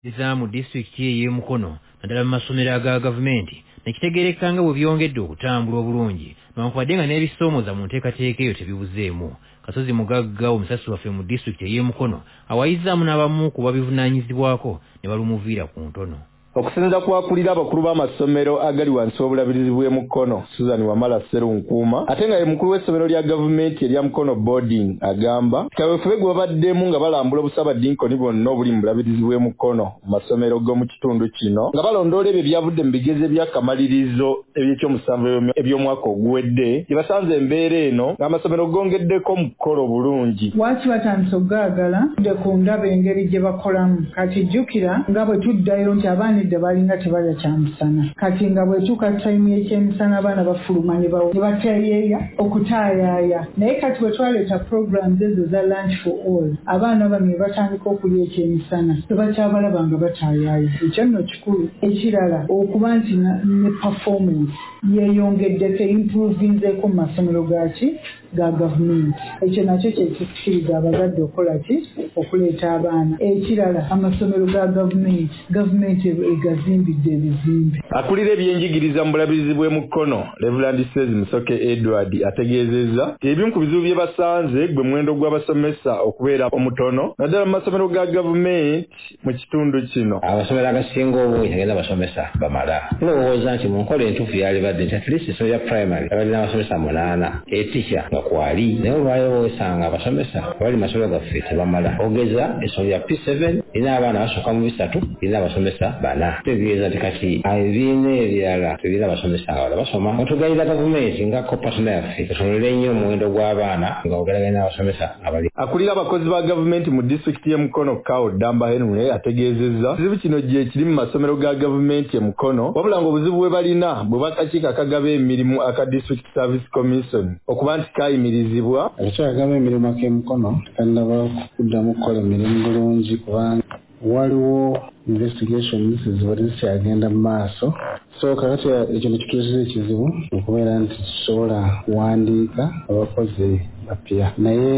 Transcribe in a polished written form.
mu disitulikiti y'e Mukono naddala mu masomero aga gavumenti nekitegeereka nga bwe byongedde okutambula obulungi newankubadde nga n'ebisoomooza mu nteekateeka eyo tebibuzeemu. Kasozi Mugagga omusasi waffe mu disitulikiti y'e Mukono awayizzaamu n'abamu ku babivunaanyizibwako ne balumuviira ku ntono. Okusinza kwakulira abakulu b'amasomero agali wansi w'obulabirizi bw'e Mukono Susan Wamala Sserunkuuma ate nga ye mukulu w'essomero lya gavumenti erya Mukono Boarding agamba kaweefube gwe babaddemu nga balambula obusabadinkoni bwonna obuli mu bulabirizi bw'e Mukono mu masomero g'omu kitundu kino nga balondoola ebyo byavudde mu bigezo eby'akamalirizo eby'ekyomusanvu eby'omwaka oguwedde gye basanze embeera eno ng'amasomero gongeddeko mukolo bulungi. Lwaki batandise okugaagala tudde ku ndaba engeri gye bakolamu kati jjukira nga bwe tuddayo nti abaana balinga tebalya kyamusana kati nga bwetuuka tayimu y'ekyemisana abaana bafuluma ne bateeyeeya okutaayaaya naye kati bwe twaleeta programs ezo za lunch for all abaana bamwe batandika okulya ekyemisana tebakyabalaba nga bataayaaya. Ekyo nno kikulu. Ekirala okuba nti ne performance yeeyongeddeko improvinzeeko mu masomero ga gavumenti. Ekyo nakyo kyekikiriza abazadde okukola ki okuleeta abaana. Ekirala amasomero ga gavumenti egazimbidde ebizimbe. Akulira ebyenjigiriza mu bulabirizi bw'e Mukono Reverend Sezi Musoke Edward ategeezezza ebimu ku bizibu bye basanze gwe muwendo gw'abasomesa okubeera omutono naddala mu masomero ga gavumenti mu kitundu kino. Abasomero agasinga obungi agenda abasomesa bamala. Tulowooza nti mu nkola entuufu yalibadde nti at least essomero lya primary abadde n'abasomesa 8 etikya nga kwali naye olwayo osanga abasomesa abali mu masomero gaffe tebamala. Ogeza essomero lya P7 lina abaana basooka mu 3 lina abasomesa 4. Tegeeza nti kati ebibiina ebirala tebirina abasomesa nga basoma. Otugayira gavumenti nga kopatula yaffe tusomere nnyo omuwendo gw'abaana nga ogeraganya n'abasomesa abali. Akulira abakozi ba gavumenti mu disitulikiti y'e Mukono Kao Damba Henry ategeezezza ekizibu kino gye kiri mu masomero ga gavumenti e Mukono wabula ng'obuzibu bwe balina bwe bakakiiko akagaba emirimu aka District Service Commission okuba nti kayimirizibwa. Akakiiko akagaba emirimu ak'e Mukono tekannaba kuddamu kukola emirimu bulungi kubanga waliwo investigations zibadde zikyagenda mu maaso. So kakati ekyo nekituusiza ekizibu okubeera nti tusobola kuwandiika abakozi bapya naye